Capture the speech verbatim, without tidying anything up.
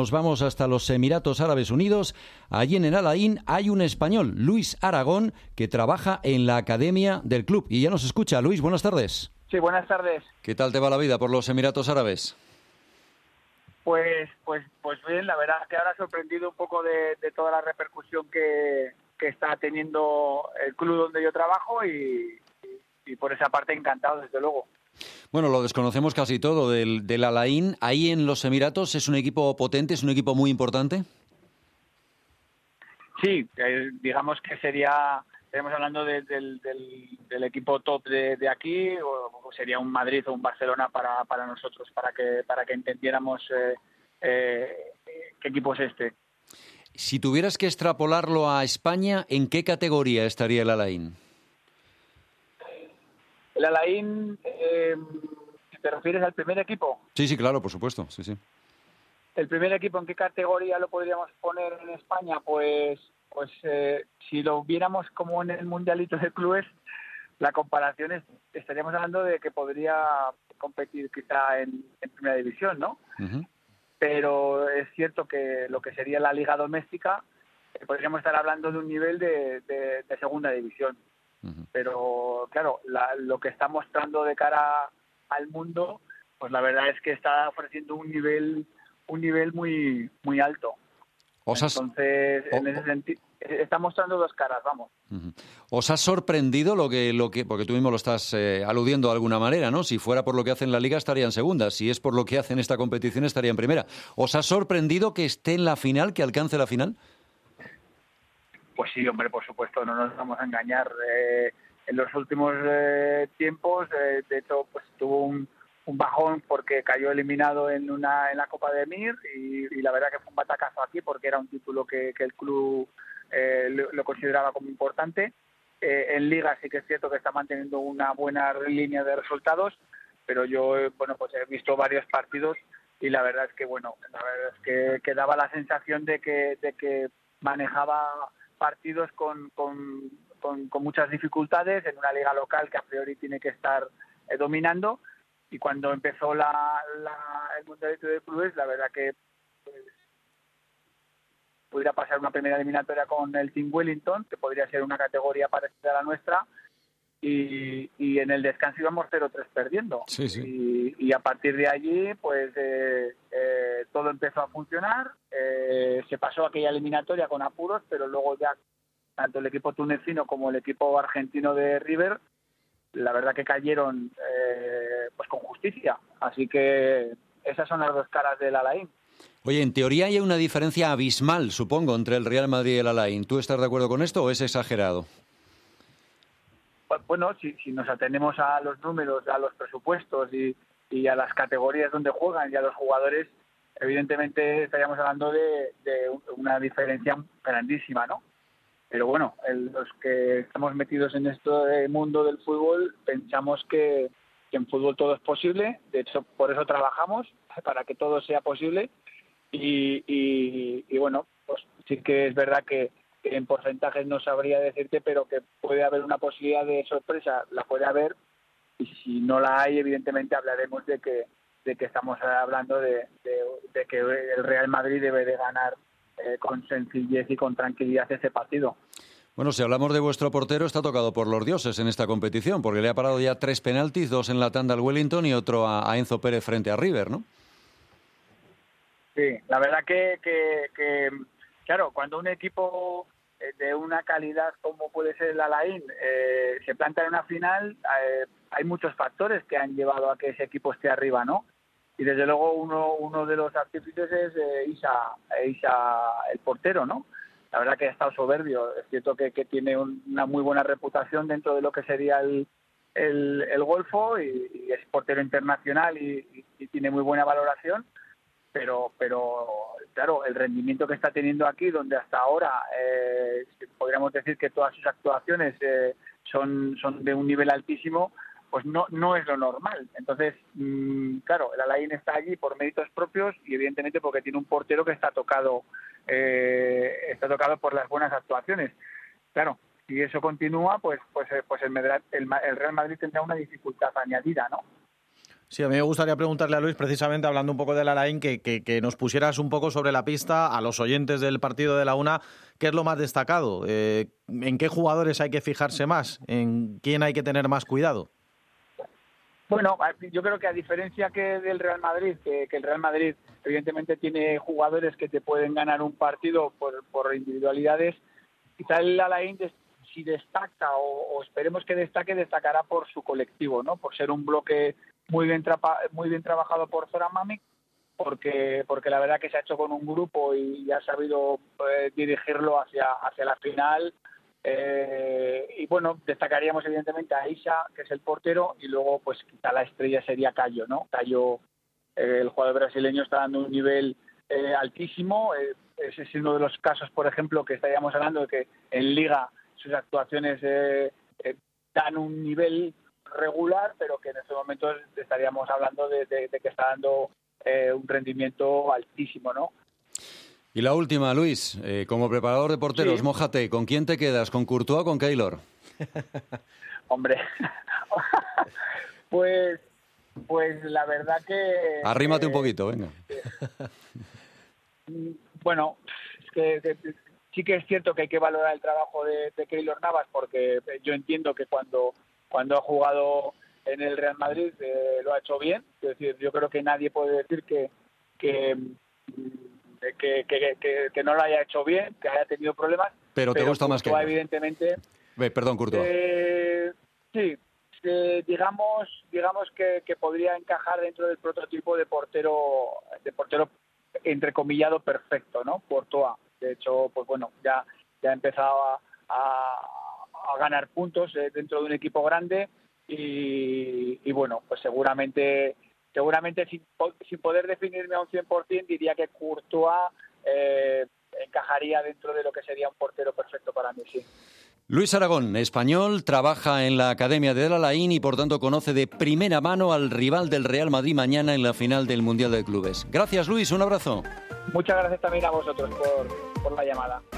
nos vamos hasta los Emiratos Árabes Unidos. Allí en el Al Ain hay un español, Luis Aragón, que trabaja en la academia del club. Y ya nos escucha. Luis, buenas tardes. Sí, buenas tardes. ¿Qué tal te va la vida por los Emiratos Árabes? Pues, pues, pues bien, la verdad que ahora sorprendido un poco de, de toda la repercusión que, que está teniendo el club donde yo trabajo y, y, y por esa parte encantado, desde luego. Bueno, lo desconocemos casi todo del, del Al Ain. Ahí en los Emiratos es un equipo potente, es un equipo muy importante. Sí, eh, digamos que sería, estaríamos hablando de, del, del, del equipo top de, de aquí, o, o sería un Madrid o un Barcelona para, para nosotros, para que, para que entendiéramos eh, eh, qué equipo es este. Si tuvieras que extrapolarlo a España, ¿en qué categoría estaría el Al Ain? El Al Ain, eh, ¿te refieres al primer equipo? Sí, sí, claro, por supuesto, sí, sí. El primer equipo, ¿en qué categoría lo podríamos poner en España? Pues, pues eh, si lo viéramos como en el Mundialito de Clubes, la comparación es, estaríamos hablando de que podría competir quizá en, en Primera División, ¿no? Uh-huh. Pero es cierto que lo que sería la Liga Doméstica, eh, podríamos estar hablando de un nivel de, de, de Segunda División. Uh-huh. Pero, claro, la, lo que está mostrando de cara al mundo, pues la verdad es que está ofreciendo un nivel un nivel muy muy alto. ¿Os has... Entonces, oh, en ese sentido, está mostrando dos caras, vamos. Uh-huh. ¿Os ha sorprendido lo que, lo que porque tú mismo lo estás eh, aludiendo de alguna manera, ¿no? Si fuera por lo que hace en la Liga estaría en segunda, si es por lo que hace en esta competición estaría en primera. ¿Os ha sorprendido que esté en la final, que alcance la final? Pues sí, hombre, por supuesto, no nos vamos a engañar. Eh, en los últimos eh, tiempos, eh, de hecho, pues tuvo un, un bajón porque cayó eliminado en una en la Copa de Emir y, y la verdad que fue un batacazo aquí porque era un título que, que el club eh, lo, lo consideraba como importante. Eh, en Liga sí que es cierto que está manteniendo una buena línea de resultados, pero yo, eh, bueno, pues he visto varios partidos y la verdad es que, bueno, la verdad es que, que daba la sensación de que, de que manejaba partidos con, con, con, con muchas dificultades en una liga local que a priori tiene que estar eh, dominando, y cuando empezó la, la, el Mundialito de Clubes, la verdad que pues, pudiera pasar una primera eliminatoria con el Team Wellington, que podría ser una categoría parecida a la nuestra, y, y en el descanso íbamos cero tres perdiendo. Sí, sí. Y, y a partir de allí, pues eh, eh, todo empezó a funcionar. Eh, se pasó aquella eliminatoria con apuros, pero luego ya tanto el equipo tunecino como el equipo argentino de River, la verdad que cayeron eh, pues con justicia. Así que esas son las dos caras del Al Ain. Oye, en teoría hay una diferencia abismal, supongo, entre el Real Madrid y el Al Ain. ¿Tú estás de acuerdo con esto o es exagerado? Bueno, si, si nos atenemos a los números, a los presupuestos y, y a las categorías donde juegan y a los jugadores, evidentemente estaríamos hablando de, de una diferencia grandísima, ¿no? Pero bueno, el, los que estamos metidos en este mundo del fútbol pensamos que, que en fútbol todo es posible. De hecho, por eso trabajamos, para que todo sea posible. Y, y, y bueno, pues sí que es verdad que en porcentajes no sabría decirte, pero que puede haber una posibilidad de sorpresa, la puede haber, y si no la hay, evidentemente hablaremos de que de que estamos hablando de, de, de que el Real Madrid debe de ganar eh, con sencillez y con tranquilidad ese partido. Bueno, si hablamos de vuestro portero, está tocado por los dioses en esta competición, porque le ha parado ya tres penaltis, dos en la tanda al Wellington y otro a, a Enzo Pérez frente a River, ¿no? Sí, la verdad que, que, que claro, cuando un equipo de una calidad como puede ser el Al Ain eh, se planta en una final, eh, hay muchos factores que han llevado a que ese equipo esté arriba, ¿no? Y desde luego uno uno de los artífices es eh, Isa, Isa, el portero, ¿no? La verdad que ha estado soberbio. Es cierto que, que tiene un, una muy buena reputación dentro de lo que sería el, el, el Golfo y, y es portero internacional y, y, y tiene muy buena valoración. Pero, pero claro, el rendimiento que está teniendo aquí, donde hasta ahora eh, podríamos decir que todas sus actuaciones eh, son, son de un nivel altísimo, pues no no es lo normal. Entonces, mmm, claro, el Al Ain está allí por méritos propios y evidentemente porque tiene un portero que está tocado, eh, está tocado por las buenas actuaciones. Claro, si eso continúa, pues pues pues el, el, el Real Madrid tendrá una dificultad añadida, ¿no? Sí, a mí me gustaría preguntarle a Luis, precisamente hablando un poco del Alain, que, que, que nos pusieras un poco sobre la pista a los oyentes del partido de la Una, ¿qué es lo más destacado? Eh, ¿En qué jugadores hay que fijarse más? ¿En quién hay que tener más cuidado? Bueno, yo creo que a diferencia que del Real Madrid, que, que el Real Madrid evidentemente tiene jugadores que te pueden ganar un partido por, por individualidades, quizá el Alain, si destaca o, o esperemos que destaque, destacará por su colectivo, ¿no? Por ser un bloque muy bien trapa, muy bien trabajado por Zoran Mamić, porque porque la verdad que se ha hecho con un grupo y ha sabido eh, dirigirlo hacia hacia la final. Eh, y bueno, destacaríamos evidentemente a Isa, que es el portero, y luego pues quizá la estrella sería Caio, ¿no? Caio, eh, el jugador brasileño, está dando un nivel eh, altísimo. Eh, ese es uno de los casos, por ejemplo, que estaríamos hablando de que en Liga sus actuaciones eh, eh, dan un nivel regular, pero que en estos momentos estaríamos hablando de, de, de que está dando eh, un rendimiento altísimo, ¿no? Y la última, Luis, eh, como preparador de porteros, sí. Mójate, ¿con quién te quedas? ¿Con Courtois o con Keylor? Hombre, pues pues la verdad que... Arrímate eh, un poquito, venga. Eh, bueno, es que, que sí que es cierto que hay que valorar el trabajo de, de Keylor Navas, porque yo entiendo que cuando, cuando ha jugado en el Real Madrid eh, lo ha hecho bien. Es decir, yo creo que nadie puede decir que... que Que, que, que, que no lo haya hecho bien, que haya tenido problemas. Pero te pero gusta más que Courtois, evidentemente. Ve, perdón, Courtois. Eh, sí, eh, digamos, digamos que, que podría encajar dentro del prototipo de portero, de portero entrecomillado perfecto, ¿no? Courtois. De hecho, pues bueno, ya, ya ha empezado a, a, a ganar puntos eh, dentro de un equipo grande y, y bueno, pues seguramente. Seguramente sin, sin poder definirme a un cien por ciento diría que Courtois eh, encajaría dentro de lo que sería un portero perfecto para mí, sí. Luis Aragón, español, trabaja en la Academia del Alain y por tanto conoce de primera mano al rival del Real Madrid mañana en la final del Mundial de Clubes. Gracias, Luis, un abrazo. Muchas gracias también a vosotros por, por la llamada.